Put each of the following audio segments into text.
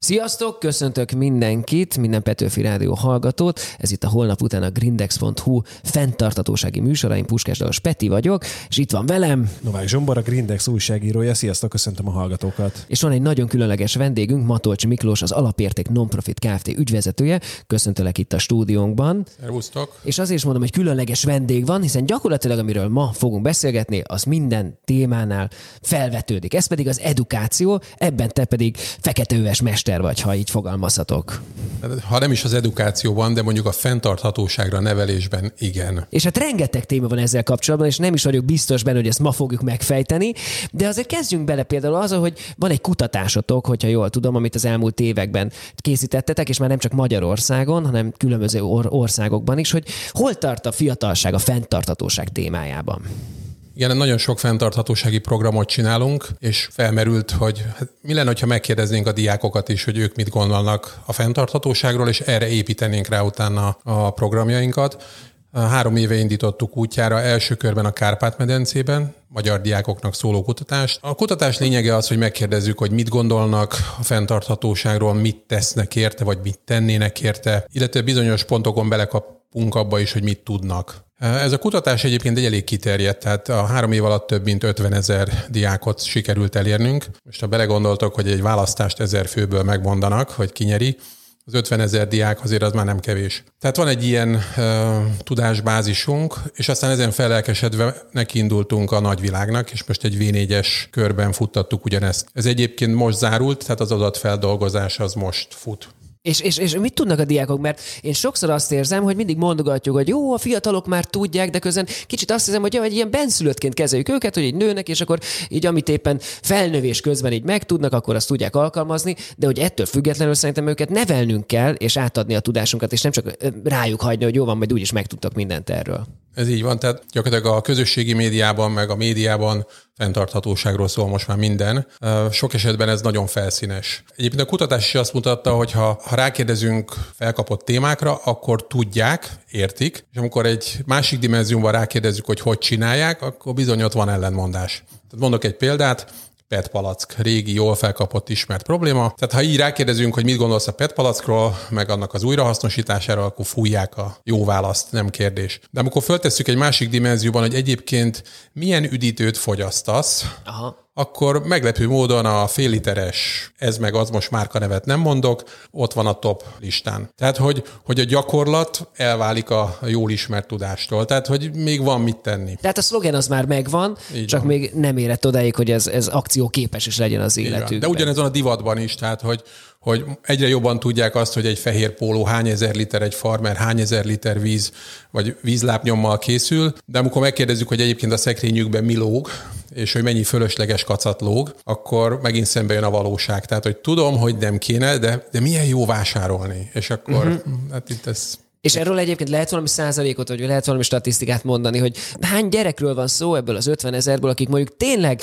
Sziasztok, köszöntök mindenkit, minden Petőfi Rádió hallgatót. Ez itt a Holnap után a grindex.hu fenntarthatósági műsora. Én Puskás Lajos Peti vagyok, és itt van velem Novák Zsombor, a Grindex újságírója. Sziasztok, köszöntöm a hallgatókat. És van egy nagyon különleges vendégünk, Matolcsi Miklós, az Alapérték Nonprofit Kft. Ügyvezetője. Köszöntelek itt a stúdiónkban. Szervusztok. És azért is mondom, hogy különleges vendég van, hiszen gyakorlatilag amiről ma fogunk beszélgetni, az minden témánál felvetődik. Ez pedig az edukáció, ebben te pedig feketeöves mester vagy, ha így fogalmazhatok. Ha nem is az edukációban, de mondjuk a fenntarthatóságra, nevelésben igen. És hát rengeteg téma van ezzel kapcsolatban, és nem is vagyok biztos benne, hogy ezt ma fogjuk megfejteni, de azért kezdjünk bele például azzal, hogy van egy kutatásotok, hogyha jól tudom, amit az elmúlt években készítettetek, és már nem csak Magyarországon, hanem különböző országokban is, hogy hol tart a fiatalság a fenntarthatóság témájában. Igen, nagyon sok fenntarthatósági programot csinálunk, és felmerült, hogy mi lenne, ha megkérdeznénk a diákokat is, hogy ők mit gondolnak a fenntarthatóságról, és erre építenénk rá utána a programjainkat. 3 éve indítottuk útjára első körben a Kárpát-medencében, magyar diákoknak szóló kutatást. A kutatás lényege az, hogy megkérdezzük, hogy mit gondolnak a fenntarthatóságról, mit tesznek érte, vagy mit tennének érte, illetve bizonyos pontokon belekapunk abba is, hogy mit tudnak. Ez a kutatás egyébként egy elég kiterjedt, tehát a 3 év alatt több mint 50 000 diákot sikerült elérnünk. Most ha belegondoltok, hogy egy választást 1000 főből megmondanak, hogy ki nyeri, az 50 000 diák azért az már nem kevés. Tehát van egy ilyen tudásbázisunk, és aztán ezen fellelkesedve nekiindultunk a nagyvilágnak, és most egy V4-es körben futtattuk ugyanezt. Ez egyébként most zárult, tehát az adatfeldolgozás az most fut. És mit tudnak a diákok? Mert én sokszor azt érzem, hogy mindig mondogatjuk, hogy jó, a fiatalok már tudják, de közben kicsit azt hiszem, hogy egy ilyen benszülöttként kezeljük őket, hogy így nőnek, és akkor így amit éppen felnövés közben így megtudnak, akkor azt tudják alkalmazni, de hogy ettől függetlenül szerintem őket nevelnünk kell, és átadni a tudásunkat, és nem csak rájuk hagyni, hogy jó van, majd úgyis megtudtak mindent erről. Ez így van, tehát gyakorlatilag a közösségi médiában, meg a médiában fenntarthatóságról szól most már minden. Sok esetben ez nagyon felszínes. Egyébként a kutatás is azt mutatta, hogy ha rákérdezünk felkapott témákra, akkor tudják, értik, és amikor egy másik dimenzióban rákérdezzük, hogy csinálják, akkor bizony ott van ellentmondás. Tehát mondok egy példát, PET palack, régi, jól felkapott, ismert probléma. Tehát ha így rákérdezünk, hogy mit gondolsz a PET palackról, meg annak az újrahasznosításáról, akkor fújják a jó választ, nem kérdés. De amikor föltesszük egy másik dimenzióban, hogy egyébként milyen üdítőt fogyasztasz, akkor meglepő módon a fél literes, ez meg az, most márkanevet nem mondok, ott van a top listán. Tehát, hogy a gyakorlat elválik a jól ismert tudástól. Tehát, hogy még van mit tenni. Tehát a szlogen az már megvan, így csak van. Még nem érett odáig, hogy ez akcióképes is legyen az életükben. De ugyanez van a divatban is, tehát, hogy egyre jobban tudják azt, hogy egy fehér póló hány ezer liter, egy farmer hány ezer liter víz, vagy vízlábnyommal készül, de amikor megkérdezzük, hogy egyébként a szekrényükben mi lóg, és hogy mennyi fölösleges kacat lóg, akkor megint szembe jön a valóság. Tehát, hogy tudom, hogy nem kéne, de milyen jó vásárolni. És akkor, hát itt ez... És erről egyébként lehet valami százalékot, vagy lehet valami statisztikát mondani, hogy hány gyerekről van szó ebből az 50 000-ből, akik mondjuk tényleg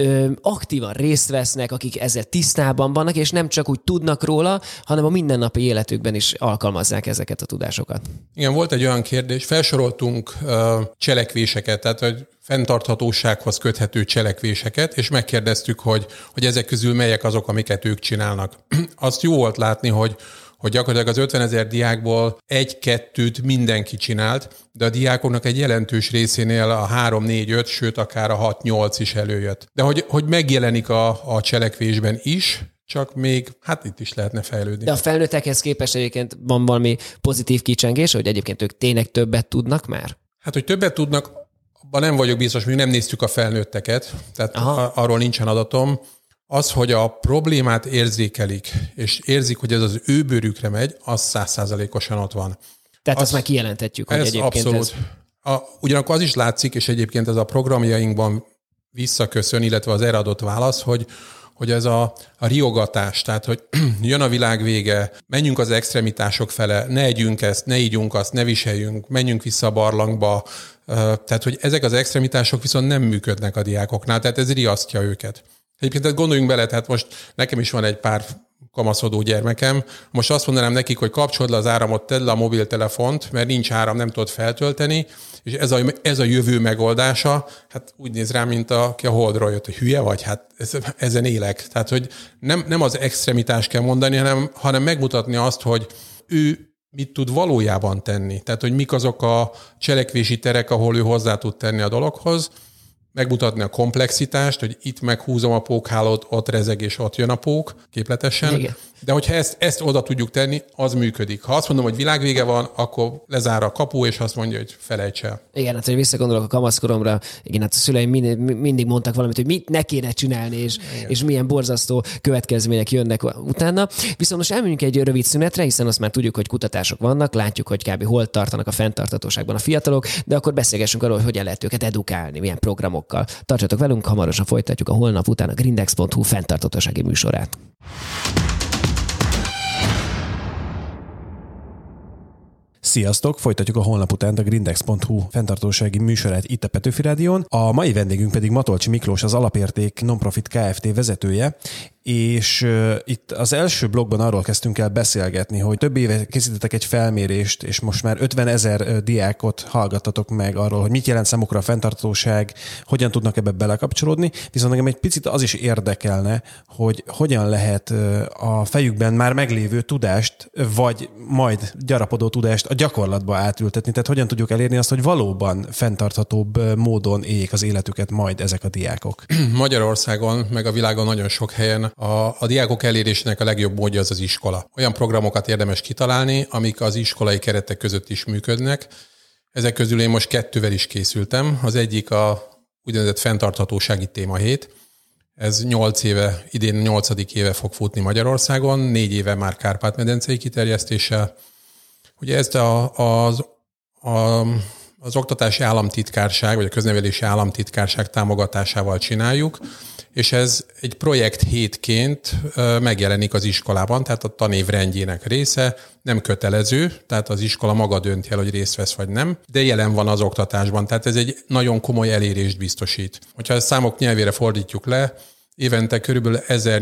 aktívan részt vesznek, akik ezzel tisztában vannak, és nem csak úgy tudnak róla, hanem a mindennapi életükben is alkalmazzák ezeket a tudásokat. Igen, volt egy olyan kérdés, felsoroltunk cselekvéseket, tehát hogy fenntarthatósághoz köthető cselekvéseket, és megkérdeztük, hogy ezek közül melyek azok, amiket ők csinálnak. Azt jó volt látni, hogy gyakorlatilag az 50 000 diákból 1-2-t mindenki csinált, de a diákoknak egy jelentős részénél a 3, 4, 5, sőt akár a 6, 8 is előjött. De hogy megjelenik a cselekvésben is, csak még, hát itt is lehetne fejlődni. De a felnőttekhez képest egyébként van valami pozitív kicsengés, hogy egyébként ők tényleg többet tudnak már? Hát, hogy többet tudnak, abban nem vagyok biztos, még nem néztük a felnőtteket, tehát arról nincsen adatom. Az, hogy a problémát érzékelik, és érzik, hogy ez az ő bőrükre megy, az 100%-osan ott van. Tehát azt már kijelenthetjük, hogy egyébként abszolút. Ugyanakkor az is látszik, és egyébként ez a programjainkban visszaköszön, illetve az erre adott válasz, hogy ez a riogatás, tehát hogy jön a világ vége, menjünk az extremitások fele, ne együnk ezt, ne ígyunk azt, ne viseljünk, menjünk vissza a barlangba. Tehát, hogy ezek az extremitások viszont nem működnek a diákoknál, tehát ez riasztja őket. Egyébként gondoljunk bele, tehát most nekem is van egy pár kamaszodó gyermekem. Most azt mondanám nekik, hogy kapcsold le az áramot, tedd le a mobiltelefont, mert nincs áram, nem tudod feltölteni, és ez a jövő megoldása, hát úgy néz rá, mint aki a Holdról jött, hogy hülye vagy, hát ezen élek. Tehát, hogy nem az extremitás kell mondani, hanem megmutatni azt, hogy ő mit tud valójában tenni. Tehát, hogy mik azok a cselekvési terek, ahol ő hozzá tud tenni a dologhoz, megmutatni a komplexitást, hogy itt meghúzom a pókhálót, ott rezeg és ott jön a pók képletesen. Igen. De hogyha ezt oda tudjuk tenni, az működik. Ha azt mondom, hogy világvége van, akkor lezár a kapu, és azt mondja, hogy felejts el. Igen, hát hogy visszagondolok a kamaszkoromra, igen, hát a szüleim mindig mondtak valamit, hogy mit ne kéne csinálni, és milyen borzasztó következmények jönnek utána. Viszont most elmegyünk egy rövid szünetre, hiszen azt már tudjuk, hogy kutatások vannak, látjuk, hogy kb. Hol tartanak a fenntarthatóságban a fiatalok, de akkor beszélgessünk arról, hogy hogyan lehet őket edukálni, milyen programokkal. Tartsatok velünk, hamarosan folytatjuk a holnap után a grindex.hu fenntarthatósági műsorát. Sziasztok! Folytatjuk a holnap után a grindex.hu fenntartósági műsorát itt a Petőfi Rádión. A mai vendégünk pedig Matolcsi Miklós, az Alapérték Nonprofit Kft. Vezetője, és itt az első blogban arról kezdtünk el beszélgetni, hogy több éve készítettek egy felmérést, és most már 50 000 diákot hallgattatok meg arról, hogy mit jelent számukra a fenntarthatóság, hogyan tudnak ebbe belekapcsolódni, viszont engem egy picit az is érdekelne, hogy hogyan lehet a fejükben már meglévő tudást, vagy majd gyarapodó tudást a gyakorlatba átültetni, tehát hogyan tudjuk elérni azt, hogy valóban fenntarthatóbb módon éljék az életüket majd ezek a diákok. Magyarországon, meg a világon nagyon sok helyen a diákok elérésének a legjobb módja az iskola. Olyan programokat érdemes kitalálni, amik az iskolai keretek között is működnek. Ezek közül én most 2 is készültem. Az egyik a úgynevezett fenntarthatósági témahét. Ez 8 éve, idén 8. éve fog futni Magyarországon, 4 éve már Kárpát-medencei kiterjesztéssel. Ugye ezt az Oktatási Államtitkárság, vagy a Köznevelési Államtitkárság támogatásával csináljuk, és ez egy projekt hétként megjelenik az iskolában, tehát a tanév rendjének része, nem kötelező, tehát az iskola maga dönti el, hogy részt vesz vagy nem, de jelen van az oktatásban, tehát ez egy nagyon komoly elérést biztosít. Hogyha a számok nyelvére fordítjuk le, évente körülbelül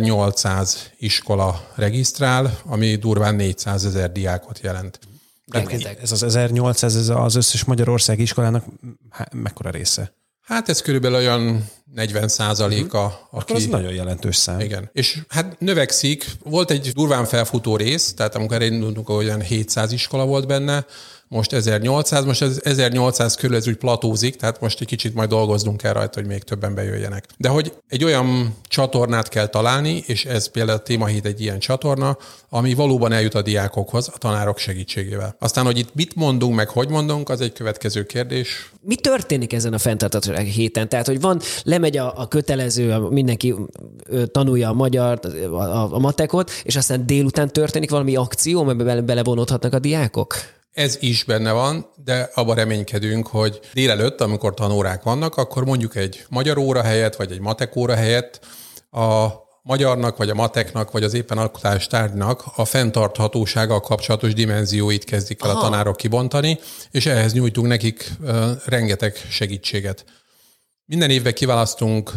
1800 iskola regisztrál, ami durván 400 000 diákot jelent. Ez az 1800, ez az összes Magyarországi iskolának mekkora része? Hát ez körülbelül olyan 40%-a. Akkor az nagyon jelentős szám. Igen. És hát növekszik. Volt egy durván felfutó rész, tehát amikor elindultunk, olyan 700 iskola volt benne, most 1800, most ez 1800 körül ez úgy platózik, tehát most egy kicsit majd dolgoznunk kell rajta, hogy még többen bejöjjenek. De hogy egy olyan csatornát kell találni, és ez például a témahét egy ilyen csatorna, ami valóban eljut a diákokhoz a tanárok segítségével. Aztán, hogy itt mit mondunk, meg hogy mondunk, az egy következő kérdés. Mi történik ezen a fenntarthatósági héten? Tehát, hogy lemegy a kötelező, mindenki tanulja a magyar, a matekot, és aztán délután történik valami akció, amiben belevonódhatnak a diákok? Ez is benne van, de abban reménykedünk, hogy délelőtt, amikor tanórák vannak, akkor mondjuk egy magyar óra helyett, vagy egy matek óra helyett a magyarnak, vagy a mateknak, vagy az éppen alkotás tárgynak a fenntarthatósággal kapcsolatos dimenzióit kezdik el a tanárok kibontani, és ehhez nyújtunk nekik rengeteg segítséget. Minden évben kiválasztunk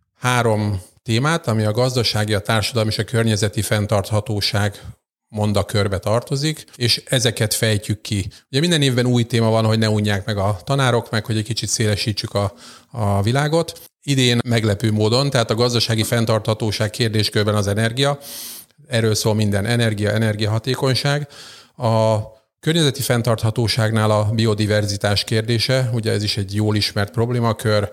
3 témát, ami a gazdasági, a társadalmi és a környezeti fenntarthatóság mondakörbe tartozik, és ezeket fejtjük ki. Ugye minden évben új téma van, hogy ne unják meg a tanárok, meg hogy egy kicsit szélesítsük a világot. Idén meglepő módon, tehát a gazdasági fenntarthatóság kérdéskörben az energia, erről szól minden energiahatékonyság. A környezeti fenntarthatóságnál a biodiverzitás kérdése, ugye ez is egy jól ismert problémakör,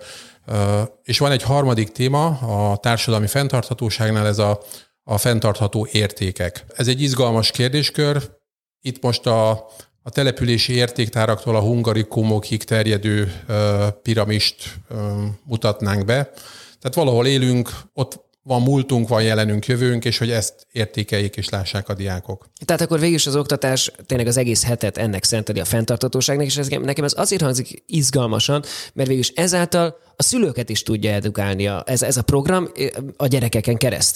és van egy harmadik téma, a társadalmi fenntarthatóságnál ez a fenntartható értékek. Ez egy izgalmas kérdéskör. Itt most a települési értéktáraktól a hungarikumokig terjedő piramist mutatnánk be. Tehát valahol élünk, ott van múltunk, van jelenünk, jövőnk, és hogy ezt értékeljék és lássák a diákok. Tehát akkor végül is az oktatás tényleg az egész hetet ennek szenteli a fenntarthatóságnak, és nekem ez azért hangzik izgalmasan, mert végül is ezáltal a szülőket is tudja edukálni ez a program a gyerekeken keresztül.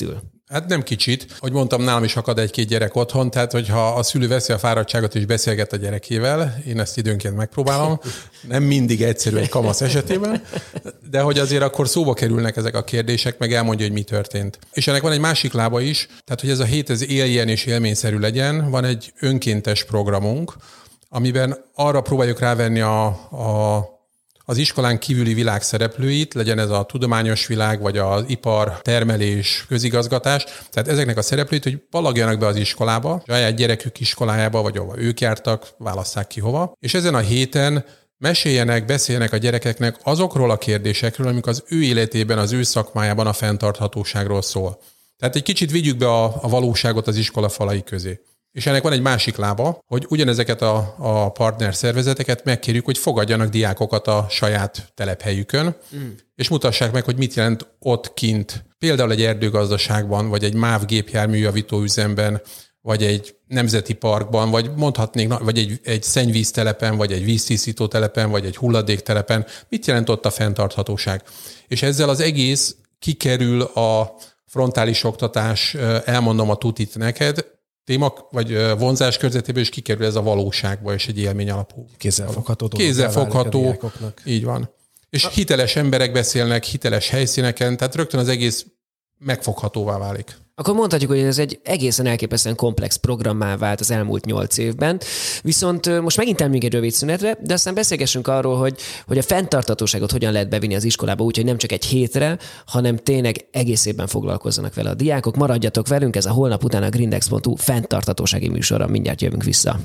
Hát nem kicsit. Ahogy mondtam, nálam is akad egy-két gyerek otthon, tehát hogyha a szülő veszi a fáradtságot és beszélget a gyerekével, én ezt időnként megpróbálom, nem mindig egyszerű egy kamasz esetében, de hogy azért akkor szóba kerülnek ezek a kérdések, meg elmondja, hogy mi történt. És ennek van egy másik lába is, tehát hogy ez a hét ez éljen és élményszerű legyen, van egy önkéntes programunk, amiben arra próbáljuk rávenni az iskolán kívüli világ szereplőit, legyen ez a tudományos világ, vagy az ipar, termelés, közigazgatás. Tehát ezeknek a szereplőit, hogy balagjanak be az iskolába, saját gyerekük iskolájába, vagy ahova ők jártak, válasszák ki hova. És ezen a héten meséljenek, beszéljenek a gyerekeknek azokról a kérdésekről, amik az ő életében, az ő szakmájában a fenntarthatóságról szól. Tehát egy kicsit vigyük be a valóságot az iskola falai közé. És ennek van egy másik lába, hogy ugyanezeket a partner szervezeteket megkérjük, hogy fogadjanak diákokat a saját telephelyükön, és mutassák meg, hogy mit jelent ott kint. Például egy erdőgazdaságban, vagy egy MÁV gépjárműjavító üzemben, vagy egy nemzeti parkban, vagy mondhatnék, vagy egy szennyvíztelepen, vagy egy víztisztító telepen, vagy egy hulladéktelepen. Mit jelent ott a fenntarthatóság? És ezzel az egész kikerül a frontális oktatás, elmondom a tutit neked, téma vagy vonzás körzetében is kikerül ez a valóságba, és egy élmény alapú. Kézzelfogható. Így van. És hiteles emberek beszélnek, hiteles helyszíneken, tehát rögtön az egész megfoghatóvá válik. Akkor mondhatjuk, hogy ez egy egészen elképesztően komplex programmá vált az elmúlt 8 évben. Viszont most megint elmegyünk egy rövid szünetre, de aztán beszélgessünk arról, hogy a fenntarthatóságot hogyan lehet bevinni az iskolába, úgyhogy nem csak egy hétre, hanem tényleg egész évben foglalkozzanak vele a diákok. Maradjatok velünk, ez a holnap után a Grindex.hu fenntarthatósági műsora. Mindjárt jövünk vissza.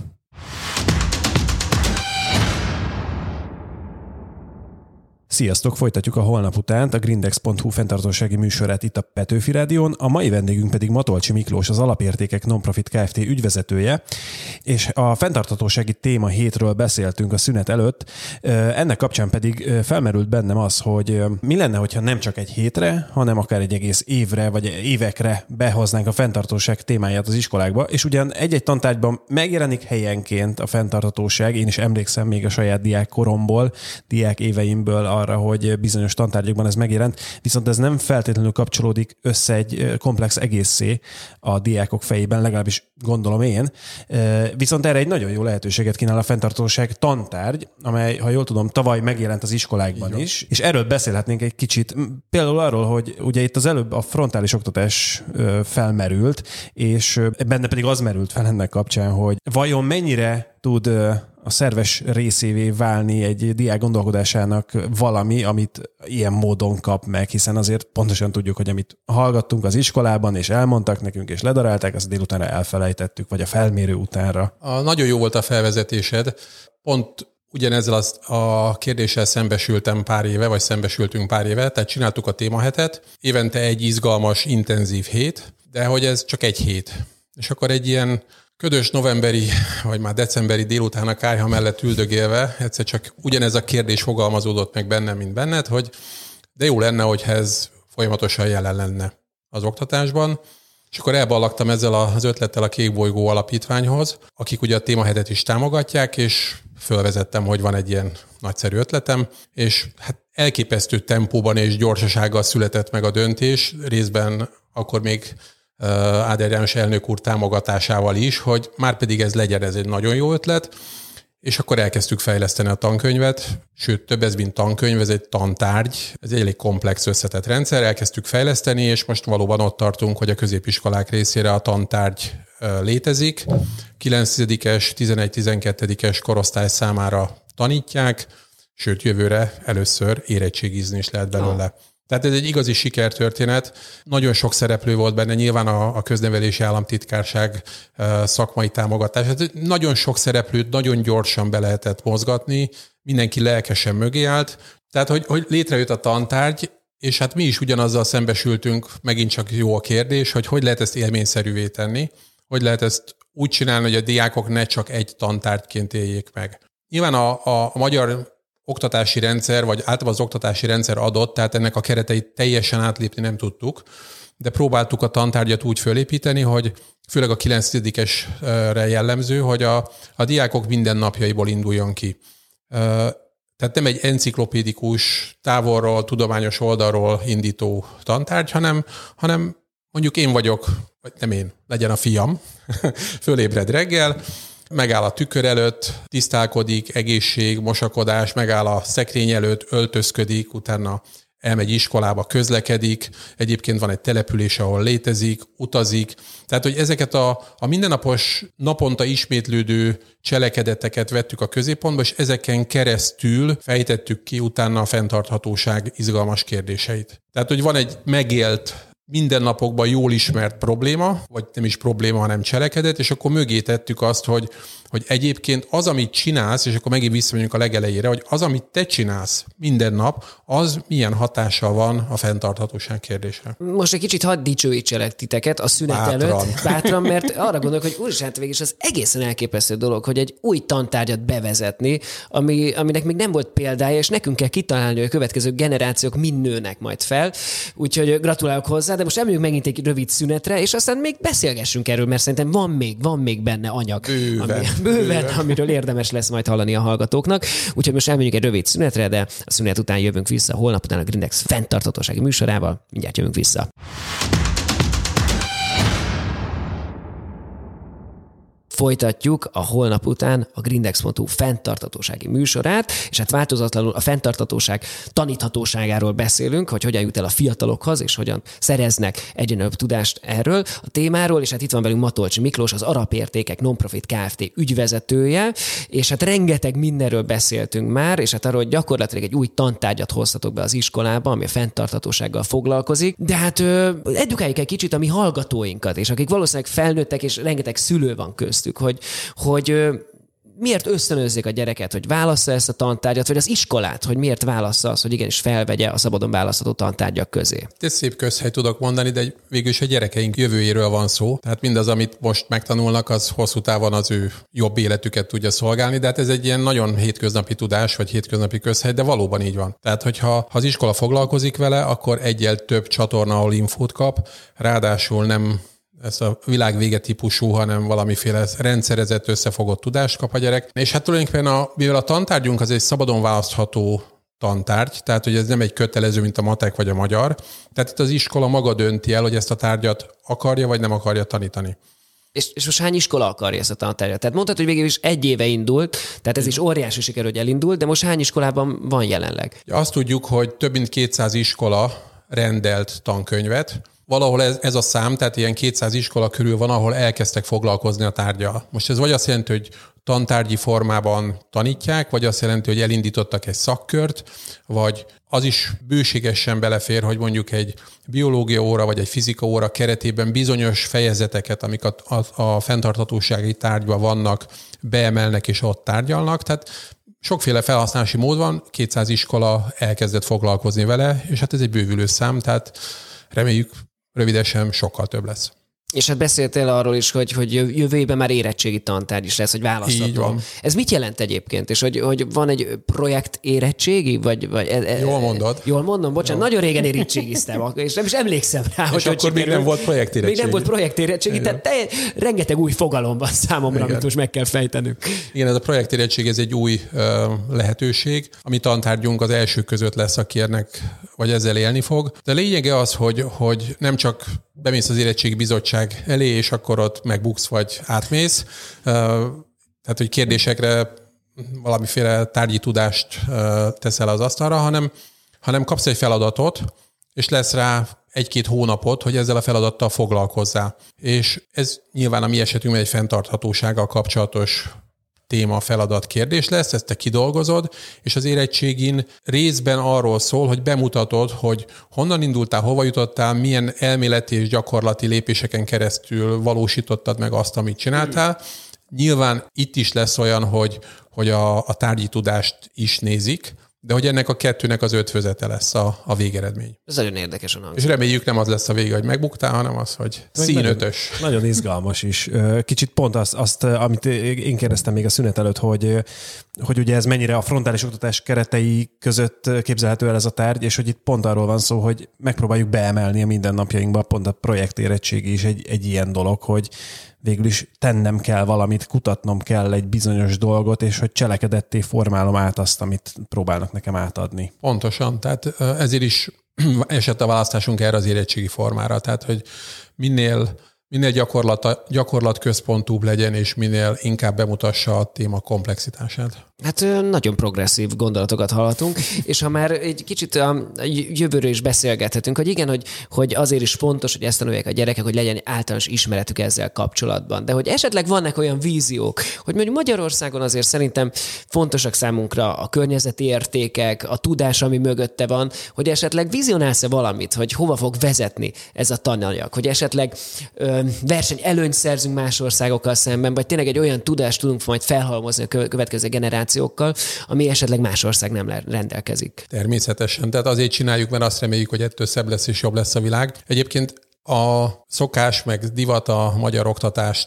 Sziasztok! Folytatjuk a holnap utánt a Grindex.hu fenntarthatósági műsorát itt a Petőfi Rádión. A mai vendégünk pedig Matolcsy Miklós, az Alapértékek Nonprofit Kft. Ügyvezetője, és a fenntarthatósági téma hétről beszéltünk a szünet előtt. Ennek kapcsán pedig felmerült bennem az, hogy mi lenne, hogyha nem csak egy hétre, hanem akár egy egész évre, vagy évekre behoznánk a fenntarthatóság témáját az iskolákba, és ugyan egy-egy tantárgyban megjelenik helyenként a fenntarthatóság. Én is emlékszem még a saját diákkoromból, diák éveimből arra, hogy bizonyos tantárgyakban ez megjelent, viszont ez nem feltétlenül kapcsolódik össze egy komplex egészé a diákok fejében, legalábbis gondolom én. Viszont erre egy nagyon jó lehetőséget kínál a fenntarthatóság tantárgy, amely, ha jól tudom, tavaly megjelent az iskolákban is, és erről beszélhetnénk egy kicsit. Például arról, hogy ugye itt az előbb a frontális oktatás felmerült, és benne pedig az merült fel ennek kapcsán, hogy vajon mennyire tud a szerves részévé válni egy diák gondolkodásának valami, amit ilyen módon kap meg, hiszen azért pontosan tudjuk, hogy amit hallgattunk az iskolában, és elmondtak nekünk, és ledarálták, azt délutánra elfelejtettük, vagy a felmérő utánra. Nagyon jó volt a felvezetésed. Pont ugyanezzel a kérdéssel szembesültünk pár éve, tehát csináltuk a témahetet, évente egy izgalmas, intenzív hét, de hogy ez csak egy hét. És akkor egy ilyen ködös novemberi, vagy már decemberi délután a kályha mellett üldögélve egyszer csak ugyanez a kérdés fogalmazódott meg bennem, mint benned, hogy de jó lenne, hogyha ez folyamatosan jelen lenne az oktatásban. És akkor elballagtam ezzel az ötlettel a Kékbolygó Alapítványhoz, akik ugye a témahetet is támogatják, és fölvezettem, hogy van egy ilyen nagyszerű ötletem, és hát elképesztő tempóban és gyorsasággal született meg a döntés, részben akkor még Áder János elnök úr támogatásával is, hogy már pedig ez legyen, ez egy nagyon jó ötlet, és akkor elkezdtük fejleszteni a tankönyvet, sőt, több ez, mint tankönyv, ez egy tantárgy, ez egy elég komplex összetett rendszer, elkezdtük fejleszteni, és most valóban ott tartunk, hogy a középiskolák részére a tantárgy létezik. 9-es, 11-12-es korosztály számára tanítják, sőt, jövőre először érettségizni is lehet belőle. Tehát ez egy igazi sikertörténet. Nagyon sok szereplő volt benne, nyilván a köznevelési államtitkárság szakmai támogatás. Nagyon sok szereplőt nagyon gyorsan be lehetett mozgatni, mindenki lelkesen mögé állt. Tehát, hogy létrejött a tantárgy, és hát mi is ugyanazzal szembesültünk, megint csak jó a kérdés, hogy lehet ezt élményszerűvé tenni, hogy lehet ezt úgy csinálni, hogy a diákok ne csak egy tantárgyként éljék meg. Nyilván a magyar oktatási rendszer, vagy általában az oktatási rendszer adott, tehát ennek a kereteit teljesen átlépni nem tudtuk, de próbáltuk a tantárgyat úgy fölépíteni, hogy főleg a 9-esre jellemző, hogy a diákok mindennapjaiból induljon ki. Tehát nem egy enciklopédikus, távolról, tudományos oldalról indító tantárgy, hanem mondjuk én vagyok, vagy nem én, legyen a fiam, fölébred reggel, megáll a tükör előtt, tisztálkodik, egészség, mosakodás, megáll a szekrény előtt, öltözködik, utána elmegy iskolába, közlekedik, egyébként van egy település, ahol létezik, utazik. Tehát, hogy ezeket a mindennapos, naponta ismétlődő cselekedeteket vettük a középpontba, és ezeken keresztül fejtettük ki utána a fenntarthatóság izgalmas kérdéseit. Tehát, hogy van egy megélt, mindennapokban jól ismert probléma, vagy nem is probléma, hanem cselekedet, és akkor mögé tettük azt, hogy egyébként az, amit csinálsz, és akkor megint visszamegyünk a legelejére, hogy az, amit te csinálsz minden nap, az milyen hatással van a fenntarthatóság kérdésre. Most egy kicsit hadd dicsőítselek titeket a szünet előtt. Bátran, mert arra gondolok, hogy úristen, hát végig is az egészen elképesztő dolog, hogy egy új tantárgyat bevezetni, aminek még nem volt példája, és nekünk kell kitalálni, hogy a következő generációk mind nőnek majd fel. Úgyhogy gratulálok hozzá, de most emeljünk megint egy rövid szünetre, és aztán még beszélgessünk erről, mert szerintem van még benne anyag. Bőven, amiről érdemes lesz majd hallani a hallgatóknak. Úgyhogy most elmegyünk egy rövid szünetre, de a szünet után jövünk vissza, holnap után a Grindex fenntarthatósági műsorával. Mindjárt jövünk vissza. Folytatjuk a holnap után a Grindex.hu fenntarthatósági műsorát, és hát változatlanul a fenntarthatóság taníthatóságáról beszélünk, hogy hogyan jut el a fiatalokhoz, és hogyan szereznek egyre nagyobb tudást erről a témáról, és hát itt van velünk Matolcsy Miklós, az Arapértékek Non-Profit Kft. Ügyvezetője, és hát rengeteg mindenről beszéltünk már, és hát arról, hogy gyakorlatilag egy új tantárgyat hoztatok be az iskolába, ami a fenntarthatósággal foglalkozik, de hát edukáljuk egy kicsit a mi hallgatóinkat, és akik valószínűleg felnőttek, és rengeteg szülő van köztük, hogy miért ösztönözzék a gyereket, hogy válassza ezt a tantárgyat, vagy az iskolát, hogy miért válassza azt, hogy igenis felvegye a szabadon választható tantárgyak közé. Egy szép közhely tudok mondani, de végülis a gyerekeink jövőjéről van szó. Tehát mindaz, amit most megtanulnak, az hosszú távon az ő jobb életüket tudja szolgálni, de hát ez egy ilyen nagyon hétköznapi tudás, vagy hétköznapi közhely, de valóban így van. Tehát, hogyha az iskola foglalkozik vele, akkor egyel több csatorna, ahol infót kap, ráadásul nem ez a világvége típusú, hanem valamiféle rendszerezett, összefogott tudást kap a gyerek. És hát tulajdonképpen mivel a tantárgyunk az egy szabadon választható tantárgy, tehát hogy ez nem egy kötelező, mint a matek vagy a magyar, tehát itt az iskola maga dönti el, hogy ezt a tárgyat akarja vagy nem akarja tanítani. És most hány iskola akarja ezt a tantárgyat? Tehát mondtad, hogy végül is 1 éve indult, tehát ez is óriási siker, hogy elindult, de most hány iskolában van jelenleg? Azt tudjuk, hogy több mint 200 iskola rendelt tankönyvet. Valahol ez a szám, tehát ilyen 200 iskola körül van, ahol elkezdtek foglalkozni a tárggyal. Most ez vagy azt jelenti, hogy tantárgyi formában tanítják, vagy azt jelenti, hogy elindítottak egy szakkört, vagy az is bőségesen belefér, hogy mondjuk egy biológia óra, vagy egy fizika óra keretében bizonyos fejezeteket, amik a fenntarthatósági tárgyban vannak, beemelnek és ott tárgyalnak. Tehát sokféle felhasználási mód van, 200 iskola elkezdett foglalkozni vele, és hát ez egy bővülő szám, tehát reméljük, rövidesen sokkal több lesz. És hát beszéltél arról is, hogy jövő évben már érettségi tantárgy is lesz, hogy választható. Így van. Ez mit jelent egyébként? És hogy van egy projekt érettségi? Jól mondod. Jól mondom? Bocsánat, nagyon régen érettségiztem, és nem is emlékszem rá, és hogy akkor még nem volt projektérettségi. Még nem volt projektérettségi, tehát rengeteg új fogalom van számomra, amit most meg kell fejtenünk. Igen, ez a projektérettség, ez egy új lehetőség, ami tantárgyunk az első között lesz, aki ennek, vagy ezzel élni fog. De lényege az, hogy nem csak bemész az érettségi bizottság elé, és akkor ott megbuksz, vagy átmész. Tehát, hogy kérdésekre valamiféle tárgyi tudást teszel az asztalra, hanem kapsz egy feladatot, és lesz rá 1-2 hónapot, hogy ezzel a feladattal foglalkozzál. És ez nyilván a mi esetünkben egy fenntarthatósággal kapcsolatos téma, feladat, kérdés lesz, ezt te kidolgozod, és az érettségin részben arról szól, hogy bemutatod, hogy honnan indultál, hova jutottál, milyen elméleti és gyakorlati lépéseken keresztül valósítottad meg azt, amit csináltál. Nyilván itt is lesz olyan, hogy a tárgyi tudást is nézik, de hogy ennek a kettőnek az ötvözete lesz a végeredmény. Ez nagyon érdekes. És reméljük nem az lesz a vége, hogy megbuktál, hanem az, hogy színötös. Nagyon izgalmas is. Kicsit pont azt, amit én kérdeztem még a szünet előtt, hogy ugye ez mennyire a frontális oktatás keretei között képzelhető el ez a tárgy, és hogy itt pont arról van szó, hogy megpróbáljuk beemelni a mindennapjainkba, pont a projektérettségi is egy ilyen dolog, hogy végül is tennem kell valamit, kutatnom kell egy bizonyos dolgot, és hogy cselekedetté formálom át azt, amit próbálnak nekem átadni. Pontosan, tehát ezért is esett a választásunk erre az érettségi formára. Tehát, hogy minél gyakorlatközpontúbb legyen, és minél inkább bemutassa a téma komplexitását. Hát nagyon progresszív gondolatokat hallhatunk, és ha már egy kicsit a jövőről is beszélgethetünk, hogy igen, hogy azért is fontos, hogy ezt tanulják a gyerekek, hogy legyen általános ismeretük ezzel kapcsolatban. De hogy esetleg vannak olyan víziók, hogy mondjuk Magyarországon azért szerintem fontosak számunkra a környezeti értékek, a tudás, ami mögötte van, hogy esetleg vizionálsz-e valamit, hogy hova fog vezetni ez a tananyag, hogy esetleg versenyelőnyt szerzünk más országokkal szemben, vagy tényleg egy olyan tudást tudunk majd felhalmozni a következő generációkkal, ami esetleg más ország nem rendelkezik. Természetesen. Tehát azért csináljuk, mert azt reméljük, hogy ettől szebb lesz és jobb lesz a világ. Egyébként a szokás meg divat a magyar oktatást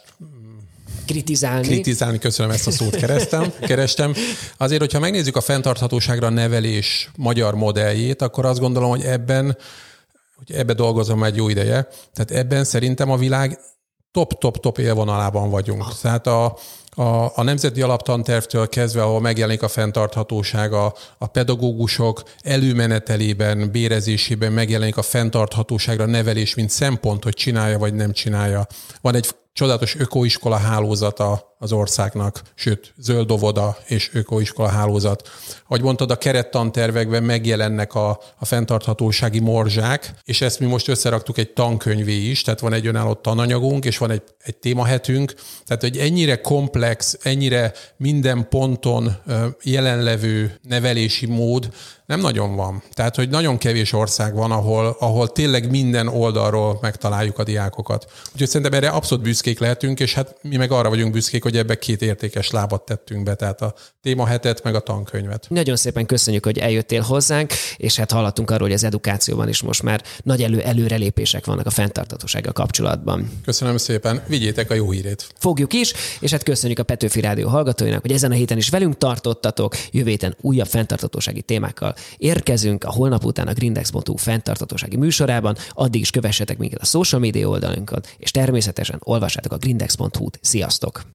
kritizálni, köszönöm, ezt a szót kerestem. Azért, hogyha megnézzük a fenntarthatóságra nevelés magyar modelljét, akkor azt gondolom, hogy ebbe dolgozom egy jó ideje. Tehát ebben szerintem a világ top élvonalában vagyunk. Tehát a nemzeti alaptantervtől kezdve, ahol megjelenik a fenntarthatóság, a pedagógusok előmenetelében, bérezésében megjelenik a fenntarthatóságra nevelés, mint szempont, hogy csinálja vagy nem csinálja. Van egy csodálatos ökoiskola hálózata az országnak, sőt, zöld óvoda és ökoiskola hálózat. Ahogy mondtad, a kerettantervekben megjelennek a fenntarthatósági morzsák, és ezt mi most összeraktuk egy tankönyvé is, tehát van egy önálló tananyagunk, és van egy témahetünk, tehát hogy ennyire komplex, ennyire minden ponton jelenlevő nevelési mód nem nagyon van. Tehát, hogy nagyon kevés ország van, ahol tényleg minden oldalról megtaláljuk a diákokat. Úgyhogy szerintem erre abszolút büszkék lehetünk, és hát mi meg arra vagyunk büszkék, hogy ebbe 2 értékes lábat tettünk be, tehát a témahetet, meg a tankönyvet. Nagyon szépen köszönjük, hogy eljöttél hozzánk, és hát hallottunk arról, hogy az edukációban is most már nagy előrelépések vannak a fenntarthatósággal kapcsolatban. Köszönöm szépen, vigyétek a jó hírét. Fogjuk is, és hát köszönjük a Petőfi Rádió hallgatóinak, hogy ezen a héten is velünk tartottatok, jövő héten újabb fenntarthatósági témákkal érkezünk a holnap után a Grindex.hu fenntarthatósági műsorában, addig is kövessetek minket a social media oldalunkon, és természetesen olvassátok a Grindex.hu-t. Sziasztok!